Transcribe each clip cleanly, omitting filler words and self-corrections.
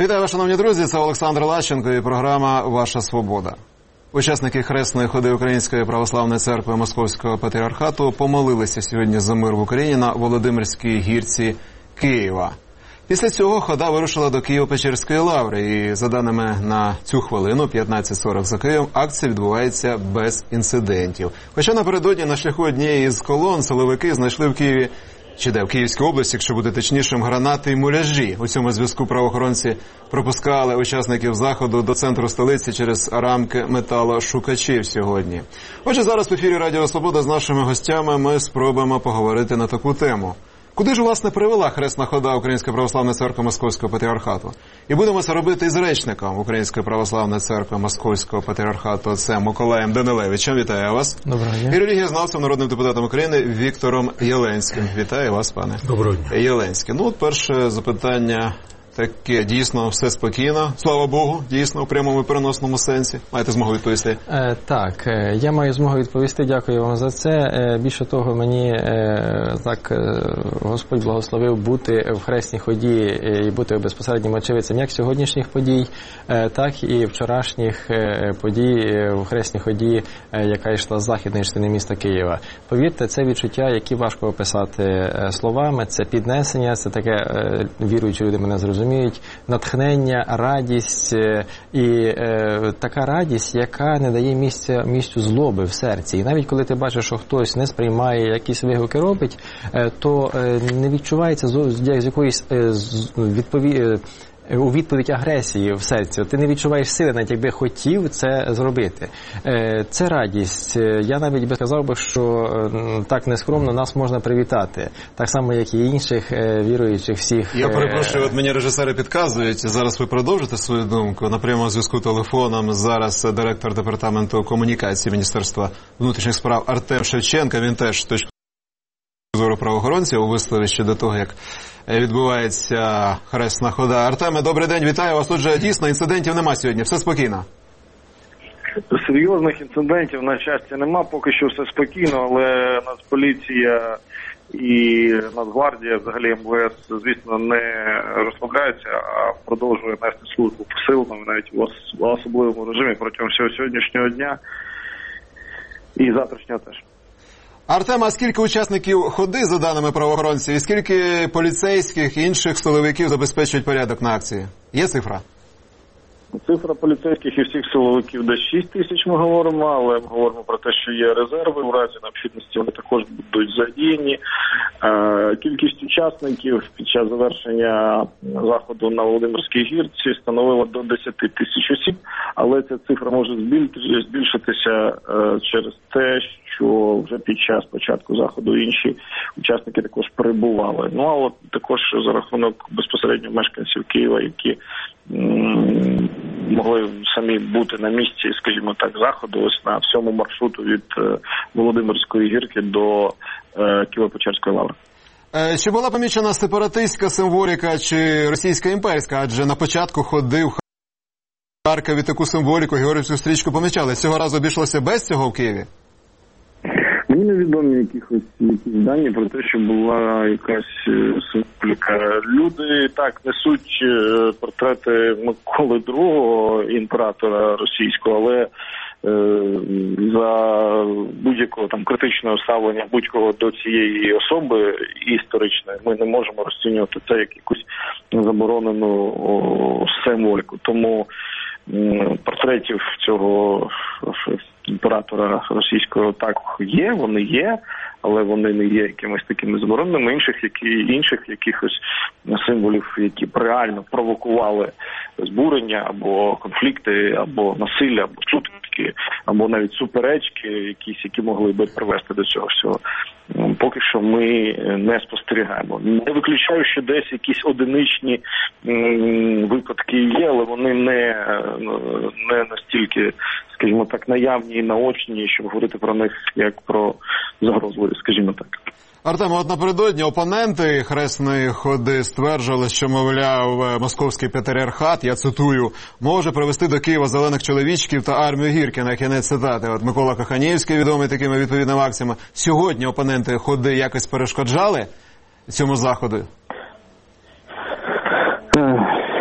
Вітаю вас, шановні друзі, це Олександр Лащенко і програма «Ваша свобода». Учасники хресної ходи Української православної церкви Московського патріархату помолилися сьогодні за мир в Україні на Володимирській гірці Києва. Після цього хода вирушила до Києво-Печерської лаври і, за даними на цю хвилину, 15:40 за Києвом, акція відбувається без інцидентів. Хоча напередодні на шляху однієї з колон силовики знайшли в Києві, в Київській області, якщо бути точнішим, гранати і муляжі. У цьому зв'язку правоохоронці пропускали учасників заходу до центру столиці через рамки металошукачів сьогодні. Отже, зараз в ефірі Радіо Свобода з нашими гостями ми спробуємо поговорити на таку тему. Куди ж, власне, привела хресна хода Української православної церкви Московського патріархату? І будемо це робити із речником Української православної церкви Московського патріархату отцем Миколаєм Данилевичем. Вітаю вас. Доброго дня. І релігієзнавцем, народним депутатом України Віктором Єленським. Вітаю вас, пане. Доброго дня. Єленський. Ну, от перше запитання таке, дійсно, все спокійно. Слава Богу, дійсно, у прямому і переносному сенсі. Маєте змогу відповісти? Так, я маю змогу відповісти, дякую вам за це. Більше того, мені так Господь благословив бути в хресній ході і бути безпосереднім очевидцем як сьогоднішніх подій, так і вчорашніх подій в хресній ході, яка йшла з західної частини міста Києва. Повірте, це відчуття, які важко описати словами, це піднесення, це таке, віруючі люди мене зрозуміють, натхнення, радість і така радість, яка не дає місцю злоби в серці. І навіть коли ти бачиш, що хтось не сприймає, якісь вигуки робить, то не відчувається з якоїсь у відповідь агресії в серці. Ти не відчуваєш сили, навіть якби хотів це зробити. Це радість. Я навіть би сказав, що так нескромно нас можна привітати. Так само, як і інших віруючих всіх. Я перепрошую, от мені режисери підказують, зараз ви продовжите свою думку. На прямому зв'язку телефоном зараз директор департаменту комунікації Міністерства внутрішніх справ Артем Шевченко. Він теж з точки зору правоохоронців висловив щодо того, як відбувається хресна хода. Артеме, добрий день, вітаю вас. Отже, дійсно, інцидентів нема сьогодні, все спокійно. Серйозних інцидентів, на щастя, нема, поки що все спокійно, але Нацполіція і Нацгвардія, взагалі МВС, звісно, не розслабляються, а продовжує нести службу посилено, навіть в особливому режимі протягом всього сьогоднішнього дня і завтрашнього теж. Артем, а скільки учасників ходи, за даними правоохоронців, і скільки поліцейських і інших силовиків забезпечують порядок на акції? Є цифра? Цифра поліцейських і всіх силовиків десь 6 тисяч ми говоримо, але ми говоримо про те, що є резерви, у разі необхідності вони також будуть задіяні. Кількість учасників під час завершення заходу на Володимирській гірці становила до 10 тисяч осіб, але ця цифра може збільшитися через те, що вже під час початку заходу інші учасники також перебували. Ну, а от також за рахунок безпосередньо мешканців Києва, які могли самі бути на місці, скажімо так, заходу, ось на всьому маршруту від Володимирської гірки до Києво-Печерської лаври. Чи була помічена сепаратистська символіка чи російська імперська? Адже на початку ходи в Харкові таку символіку, Георгіївську стрічку помічали. Цього разу обійшлося без цього в Києві? Мені невідомі якісь дані про те, що була якась символіка. Люди так несуть портрети Миколи II, імператора російського, але за будь-якого там критичного ставлення будь-кого до цієї особи історичної ми не можемо розцінювати це як якусь заборонену символіку. Тому портретів цього імператора російського так є, вони є, але вони не є якимись такими забороненими. Інших якихось символів, які б реально провокували збурення або конфлікти, або насилля, або сутички, або навіть суперечки, які могли би привести до цього всього. Поки що ми не спостерігаємо. Не виключаю, що десь якісь одиничні випадки є, але вони не настільки, скажімо так, наявні і наочні, щоб говорити про них як про загрозливі, скажімо так. Артем, от напередодні опоненти хресної ходи стверджували, що, мовляв, московський патріархат, я цитую, може привести до Києва зелених чоловічків та армію Гіркіна, кінець цитати. От Микола Коханівський, відомий такими відповідними акціями. Сьогодні опоненти ходи якось перешкоджали цьому заходу?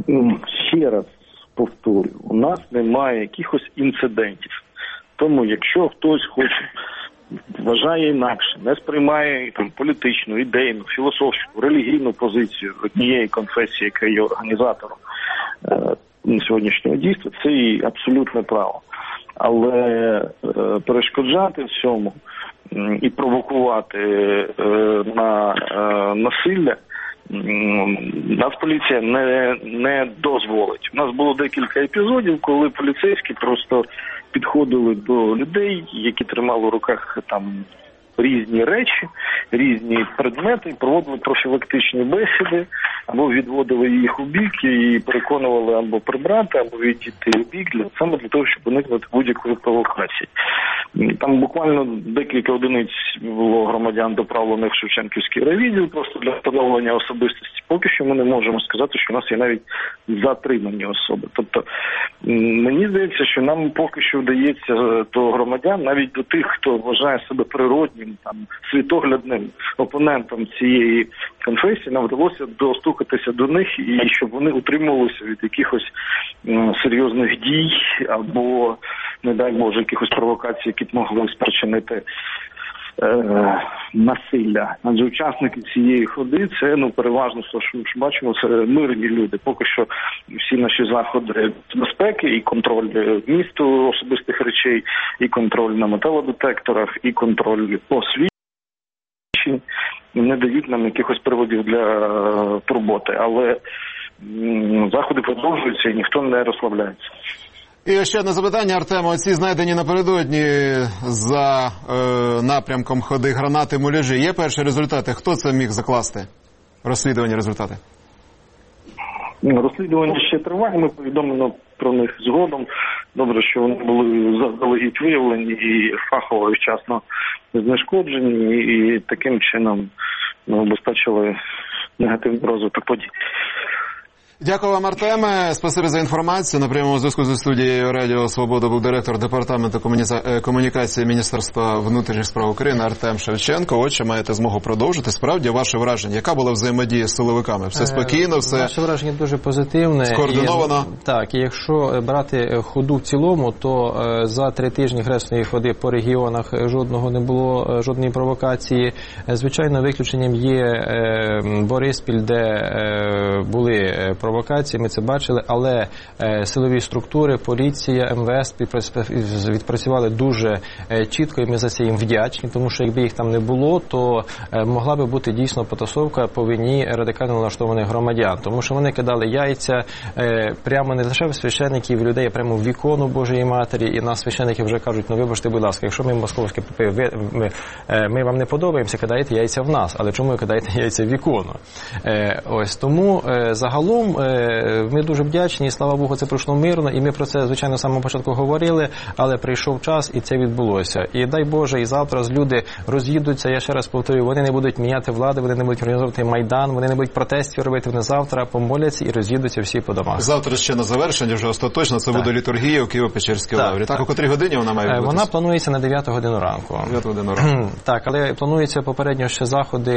Ще раз повторюю, у нас немає якихось інцидентів. Тому якщо хтось вважає інакше, не сприймає там політичну, ідейну, філософську, релігійну позицію однієї конфесії, яка є організатором сьогоднішнього дійства, це і абсолютне право. Але перешкоджати всьому і провокувати на насилля Нацполіція не дозволить. У нас було декілька епізодів, коли поліцейські просто підходили до людей, які тримали в руках там різні речі, різні предмети, проводили профілактичні бесіди, або відводили їх у бік і переконували або прибрати, або відійти у бік, саме для того, щоб уникнути будь-якої провокації. Там буквально декілька одиниць було громадян доправлених в Шевченківський райвідділ просто для встановлення особистості. Поки що ми не можемо сказати, що у нас є навіть затримані особи. Тобто, мені здається, що нам поки що вдається до громадян, навіть до тих, хто вважає себе природнім, там, світоглядним опонентом цієї конфесії, нам вдалося достукатися до них і щоб вони утримувалися від якихось серйозних дій або, не дай Боже, якихось провокацій, які б могли спричинити насилля. Адже учасники цієї ходи це переважно, що бачимо, це мирні люди. Поки що всі наші заходи безпеки і контроль вмісту особистих речей, і контроль на металодетекторах, і контроль освічень не дають нам якихось приводів для турботи. Але заходи продовжуються і ніхто не розслабляється. І ще одне запитання, Артема. Оці знайдені напередодні за напрямком ходи гранати муляжі. Є перші результати? Хто це міг закласти? Розслідування результати? Розслідування ще триває, ми повідомимо про них згодом. Добре, що вони були заздалегідь виявлені і фахово і вчасно знешкоджені, і таким чином обезпечили негативний розвиток подій. Дякую вам, Артеме. Спасибі за інформацію. На прямому зв'язку зі студією Радіо Свобода був директор департаменту комунікації Міністерства внутрішніх справ України Артем Шевченко. Отже, маєте змогу продовжити. Справді, ваше враження, яка була взаємодія з силовиками? Все спокійно, все наше враження дуже позитивне. Скоординовано? Так, і якщо брати ходу в цілому, то за 3 тижні хресної ходи по регіонах жодного не було, жодної провокації. Звичайно, виключенням є Бориспіль, де були провокації, ми це бачили, але силові структури, поліція, МВС відпрацювали дуже чітко, і ми за це їм вдячні, тому що якби їх там не було, то могла би бути дійсно потасовка по вині радикально налаштованих громадян, тому що вони кидали яйця прямо не лише в священиків, людей, а прямо в вікону Божої Матері, і нас священики вже кажуть, вибачте, будь ласка, якщо ми московські попи, ми вам не подобаємося, кидаєте яйця в нас, але чому ви кидаєте яйця в вікону? Ось, тому загалом ми дуже вдячні, і слава Богу, це пройшло мирно, і ми про це, звичайно, з самого початку говорили, але прийшов час, і це відбулося. І дай Боже, і завтра люди роз'їдуться, я ще раз повторюю, вони не будуть міняти влади, вони не будуть організовувати Майдан, вони не будуть протестів робити, вони завтра помоляться і роз'їдуться всі по домах. Завтра ще на завершення, вже остаточно, це буде літургія у Києво-Печерській лаврі. Так, о котрій годині вона має бути? Вона планується на 9 годину ранку. 9 годину ранку. Так, але планується попередньо ще заходи,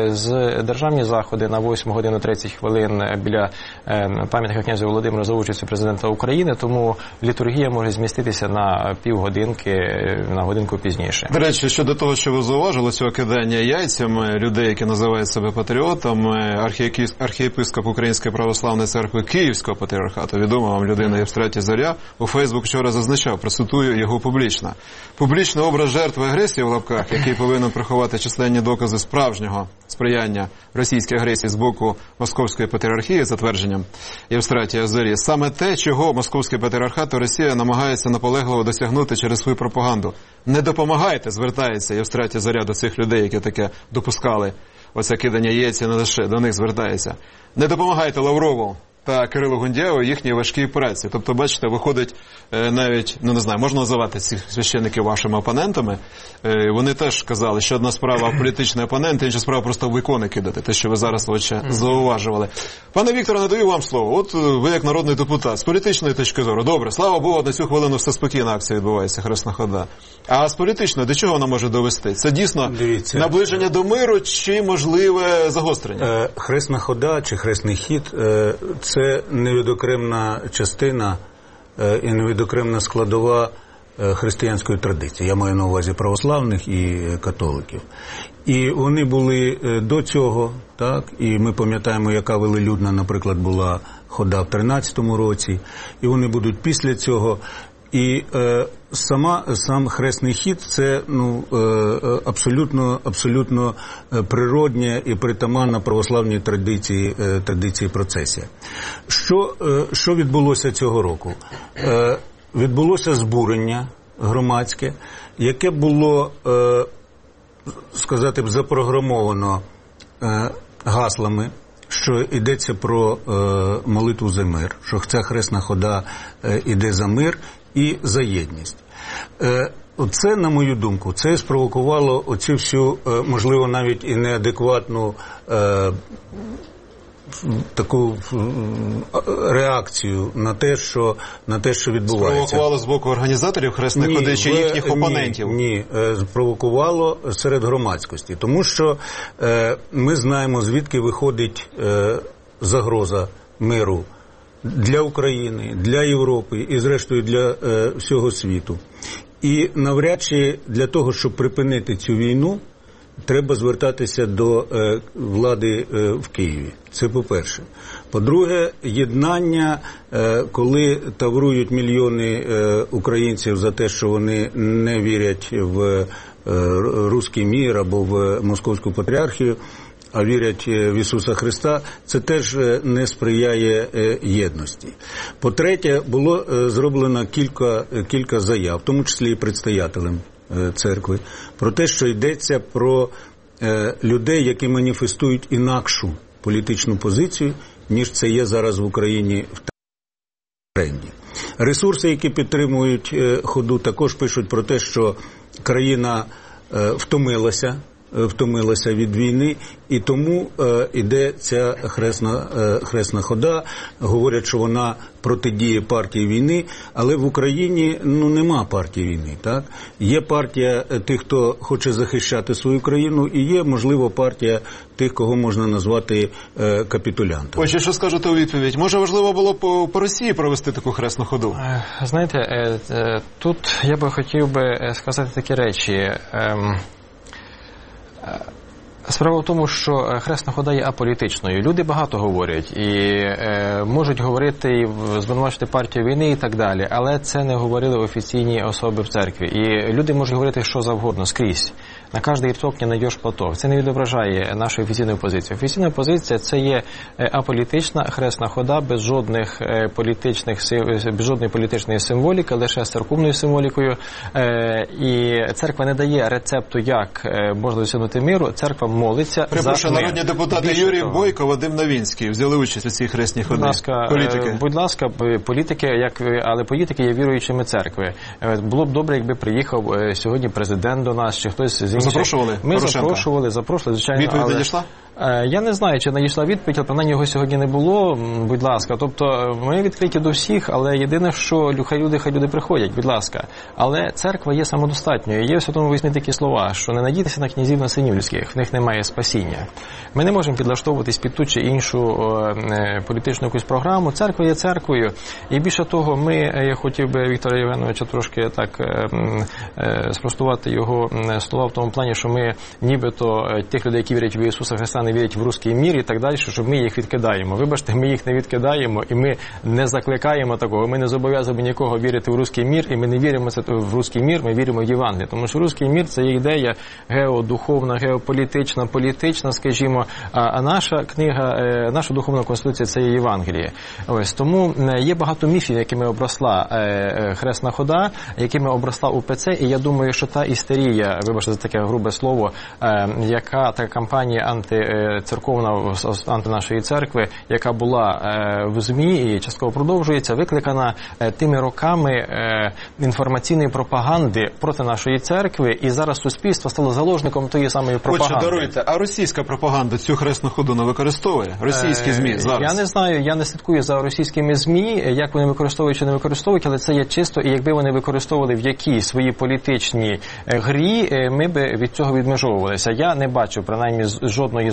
державні заходи на 8 годину 30 хвилин біля пам'ятника князя Володимира за участю президента України, тому літургія може зміститися на півгодинки, на годинку пізніше. До речі, щодо того, що ви зауважили, цього кидання яйцями людей, які називають себе патріотами, архієпископ Української православної церкви Київського патріархату, відома вам людина Євстратій Зоря, у Фейсбук вчора зазначав, процитую його публічно. Публічний образ жертви агресії в лапках, який повинен приховати численні докази справжнього сприяння російській агресії з боку Московської патріархії, за твердженням Євстратія Зорі, саме те, чого Московський патріархат та Росія намагається наполегливо досягнути через свою пропаганду. Не допомагайте, звертається Євстратій Зоря до цих людей, які таке допускали. Оце кидання яєць, не лише до них звертається. Не допомагайте Лаврову та Кирилу Гундяєву їхній важкій праці. Тобто, бачите, виходить навіть, не знаю, можна називати цих священників вашими опонентами. Вони теж казали, що одна справа політичний опонент, інша справа просто в ікони кидати, те, що ви зараз зауважували. Пане Вікторе, надаю вам слово. От ви як народний депутат, з політичної точки зору, добре, слава Богу, на цю хвилину все спокійна акція відбувається, хресна хода. А з політичної, до чого вона може довести? Це дійсно наближення до миру чи можливе загострення? Хресна хода чи хресний хід – це невідокремна частина і невідокремна складова християнської традиції. Я маю на увазі православних і католиків. І вони були до цього, так, і ми пам'ятаємо, яка велелюдна, наприклад, була хода в 13-му році, і вони будуть після цього. І сам хресний хід – це абсолютно природня і притаманна православній традиції процесія. Що відбулося цього року? Відбулося збурення громадське, яке було, сказати б, запрограмовано гаслами, що йдеться про молитву за мир, що ця хресна хода йде за мир і за єдність. Це, на мою думку, це спровокувало оцю всю, можливо, навіть і неадекватну таку реакцію на те, що відбувається. Спровокувало з боку організаторів хресної ходи чи їхніх опонентів? Ні, спровокувало серед громадськості. Тому що ми знаємо, звідки виходить загроза миру для України, для Європи і, зрештою, для всього світу. І навряд чи для того, щоб припинити цю війну, треба звертатися до влади в Києві. Це по-перше. По-друге, єднання, коли таврують мільйони українців за те, що вони не вірять в руський мір або в Московську патріархію, а вірять в Ісуса Христа, це теж не сприяє єдності. По-третє, було зроблено кілька заяв, в тому числі і предстоятелем церкви, про те, що йдеться про людей, які маніфестують інакшу політичну позицію, ніж це є зараз в Україні в тренді. Ресурси, які підтримують ходу, також пишуть про те, що країна втомилася від війни, і тому іде ця хресна хода. Говорять, що вона протидіє партії війни, але в Україні нема партії війни. Так? Є партія тих, хто хоче захищати свою країну, і є, можливо, партія тих, кого можна назвати капітулянтами. Отже, що скажете у відповідь? Може, важливо було по Росії провести таку хресну ходу? Знаєте, тут я би хотів сказати такі речі. Справа в тому, що хресна хода є аполітичною. Люди багато говорять і можуть говорити і звинувачити партію війни і так далі, але це не говорили офіційні особи в церкві. І люди можуть говорити що завгодно, скрізь. На кожний рток не знайдеш платок. Це не відображає нашу офіційну позицію. Офіційна позиція – це є аполітична хресна хода без жодної політичної символіки, лише з церковною символікою. І церква не дає рецепту, як можна досягнути миру. Церква молиться за мир. Народні депутати Юрій Бойко, Вадим Новінський взяли участь у цій хресній ході. Будь ласка, політики, але політики є віруючими церкви. Було б добре, якби приїхав сьогодні президент до нас, чи хтось з інших. Запрошували? Ми запрошували, звичайно. Відповідь надійшла? Я не знаю, чи надійшла відповідь, але принаймні його сьогодні не було, будь ласка. Тобто ми відкриті до всіх, але єдине, що хай люди приходять, будь ласка. Але церква є самодостатньою. Є в Святому Письмі такі слова, що не надійтеся на князів на синів людських, в них немає спасіння. Ми не можемо підлаштовуватись під ту чи іншу політичну якусь програму. Церква є церквою. І більше того, я хотів би Віктора Євгеновича трошки так спростувати його слова в тому плані, що ми нібито тих людей, які вірять в Ісуса Христа, не вірять в руський мір і так далі, щоб ми їх відкидаємо. Вибачте, ми їх не відкидаємо і ми не закликаємо такого. Ми не зобов'язані нікого вірити в руський мір, і ми не віримо в руський мір, ми віримо в Євангеліє. Тому що руський мір – це є ідея геодуховна, геополітична, політична, скажімо, а наша книга, наша духовна конституція – це є Євангеліє. Ось, тому є багато міфів, якими обросла хресна хода, якими обросла УПЦ, і я думаю, що та істерія, вибачте за таке грубе слово, яка та кампанія антицерковна, анти нашої церкви, яка була в ЗМІ і частково продовжується, викликана тими роками інформаційної пропаганди проти нашої церкви, і зараз суспільство стало заложником тієї самої пропаганди. Отже, даруйте, а російська пропаганда цю хресну ходу не використовує? Російські ЗМІ зараз? Я не знаю, я не слідкую за російськими ЗМІ, як вони використовують чи не використовують, але це є чисто, і якби вони використовували в якій своїй політичній грі, ми би від цього відмежовувалися. Я не бачу, принаймні, жодної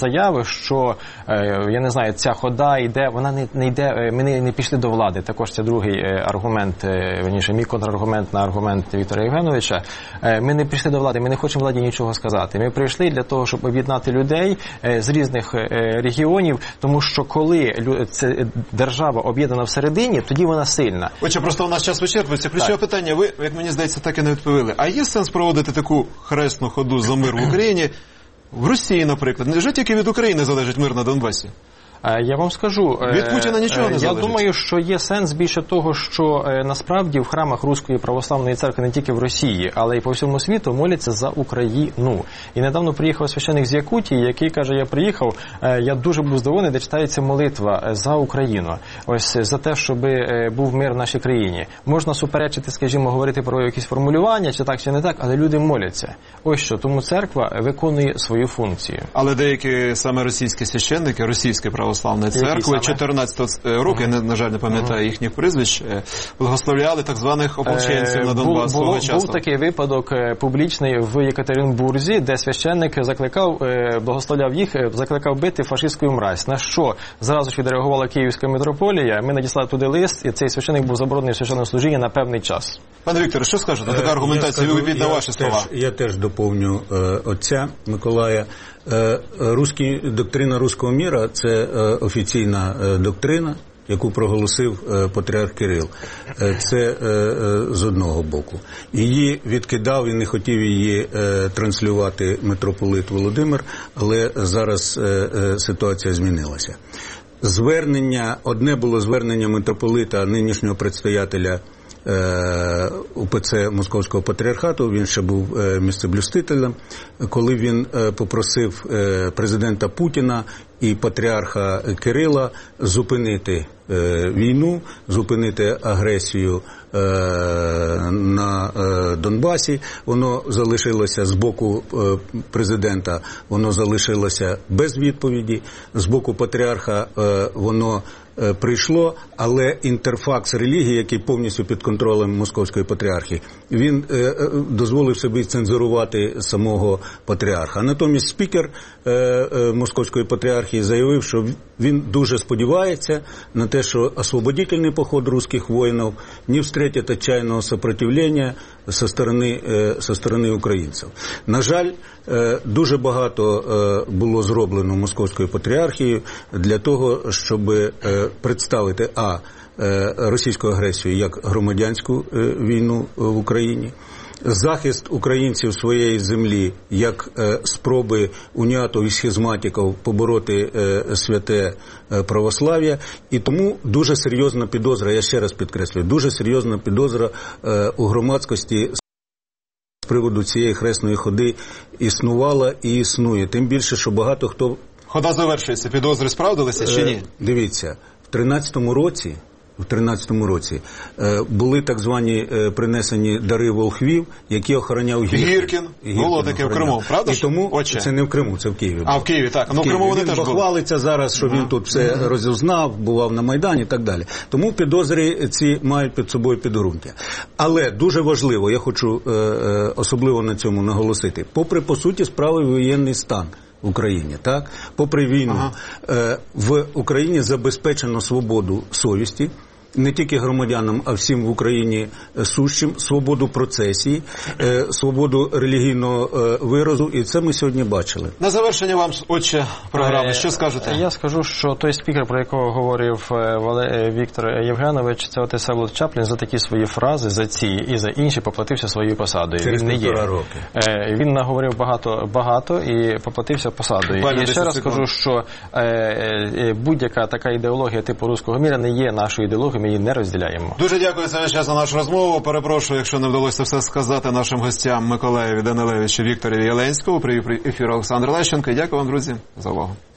заяви, що, я не знаю, ця хода йде, вона не йде, ми не пішли до влади. Також це другий аргумент, верніше, мій контраргумент на аргумент Віктора Євгеновича. Ми не прийшли до влади, ми не хочемо владі нічого сказати. Ми прийшли для того, щоб об'єднати людей з різних регіонів, тому що коли держава об'єднана всередині, тоді вона сильна. Отже, просто у нас час вичерпується. Ключове питання, ви, як мені здається, так і не відповіли. А є сенс проводити таку хресну ходу за мир в Україні в Росії, наприклад? Невже тільки від України залежить мир на Донбасі? Я вам скажу, від Путіна нічого не залежить. Я думаю, що є сенс більше того, що насправді в храмах Руської православної церкви не тільки в Росії, але й по всьому світу моляться за Україну. І недавно приїхав священик з Якутії, який каже, я приїхав, я дуже був здивований, де читається молитва за Україну. Ось за те, щоб був мир в нашій країні. Можна суперечити, скажімо, говорити про якісь формулювання, чи так, чи не так, але люди моляться. Ось що, тому церква виконує свою функцію. Але деякі саме російські священники, російські православної церкви 14 року, я, на жаль, не пам'ятаю їхніх прізвищ, благословляли так званих ополченців на Донбас свого часу. Був такий випадок публічний в Єкатеринбурзі, де священник закликав, благословляв їх, закликав бити фашистську мразь. На що зразу ж відреагувала Київська митрополія, ми надіслали туди лист, і цей священник був заборонений в священному служінні на певний час. Пане Вікторе, що скажете? Така аргументація, відповідь на ваші слова. Я теж доповню отця Миколая. Доктрина руського міра – це офіційна доктрина, яку проголосив патріарх Кирил. Це з одного боку. Її відкидав і не хотів її транслювати митрополит Володимир, але зараз ситуація змінилася. Одне було звернення митрополита, нинішнього предстоятеля УПЦ Московського патріархату, він ще був місцеблюстителем, коли він попросив президента Путіна і патріарха Кирила зупинити війну, зупинити агресію на Донбасі. Воно залишилося з боку президента, воно залишилося без відповіді, з боку патріарха воно прийшло, але інтерфакс релігії, який повністю під контролем Московської патріархії, він дозволив собі цензурувати самого патріарха. Натомість спікер Московської патріархії заявив, що він дуже сподівається на те, що освободительний поход русских воїнів не встретить отчаянного сопротивлення со сторони українців. На жаль, дуже багато було зроблено Московською патріархією для того, щоб представити російську агресію як громадянську війну в Україні, захист українців своєї землі як спроби уніатів і схизматиків побороти святе православ'я. І тому дуже серйозна підозра, я ще раз підкреслюю, дуже серйозна підозра у громадськості з приводу цієї хресної ходи існувала і існує. Тим більше, що багато хто... Хода завершується. Підозри справдилися чи ні? Дивіться, в 13-му році були так звані принесені дари волхвів, які охороняв Гіркін. Було таке в Криму, правда? І тому це не в Криму, це в Києві. А, в Києві, так. Ну, в Криму вони теж були. Він похвалиться зараз, що він тут все розузнав, бував на Майдані і так далі. Тому підозри ці мають під собою підґрунтя. Але дуже важливо, я хочу особливо на цьому наголосити, попри, по суті, справи воєнний стан в Україні, так? Попри війну, в Україні забезпечено свободу совісті, не тільки громадянам, а всім в Україні сущим, свободу процесії, свободу релігійного виразу, і це ми сьогодні бачили. На завершення вам, отче, програми, що скажете? Я скажу, що той спікер, про якого говорив Віктор Євгенович, це отець Всеволод Чаплін, за такі свої фрази, за ці і за інші поплатився своєю посадою. Через він не є. Роки. Він наговорив багато і поплатився посадою. І ще раз скажу, що будь-яка така ідеологія типу руського міра не є нашою ідеологією, ми її не розділяємо. Дуже дякую за ваш час на нашу розмову. Перепрошую, якщо не вдалося все сказати нашим гостям Миколаєві Данилевичу, Вікторові Єленському. При ефірі Олександр Лещенко. І дякую вам, друзі, за увагу.